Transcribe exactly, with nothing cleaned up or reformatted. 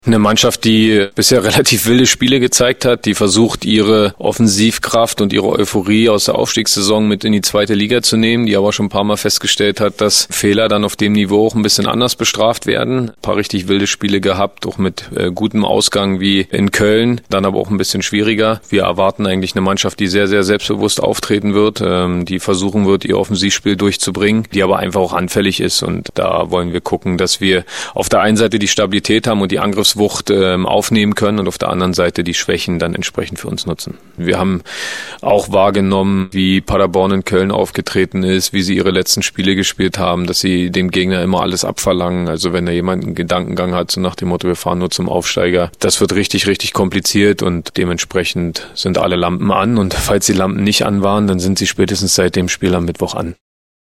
Eine Mannschaft, die bisher relativ wilde Spiele gezeigt hat, die versucht, ihre Offensivkraft und ihre Euphorie aus der Aufstiegssaison mit in die zweite Liga zu nehmen, die aber schon ein paar Mal festgestellt hat, dass Fehler dann auf dem Niveau auch ein bisschen anders bestraft werden. Ein paar richtig wilde Spiele gehabt, auch mit äh, gutem Ausgang wie in Köln, dann aber auch ein bisschen schwieriger. Wir erwarten eigentlich eine Mannschaft, die sehr, sehr selbstbewusst auftreten wird, ähm, die versuchen wird, ihr Offensivspiel durchzubringen, die aber einfach auch anfällig ist, und da wollen wir gucken, dass wir auf der einen Seite die Stabilität haben und die Angriffs Wucht ähm, aufnehmen können und auf der anderen Seite die Schwächen dann entsprechend für uns nutzen. Wir haben auch wahrgenommen, wie Paderborn in Köln aufgetreten ist, wie sie ihre letzten Spiele gespielt haben, dass sie dem Gegner immer alles abverlangen. Also wenn da jemand einen Gedankengang hat, so nach dem Motto, wir fahren nur zum Aufsteiger, das wird richtig, richtig kompliziert, und dementsprechend sind alle Lampen an, und falls die Lampen nicht an waren, dann sind sie spätestens seit dem Spiel am Mittwoch an.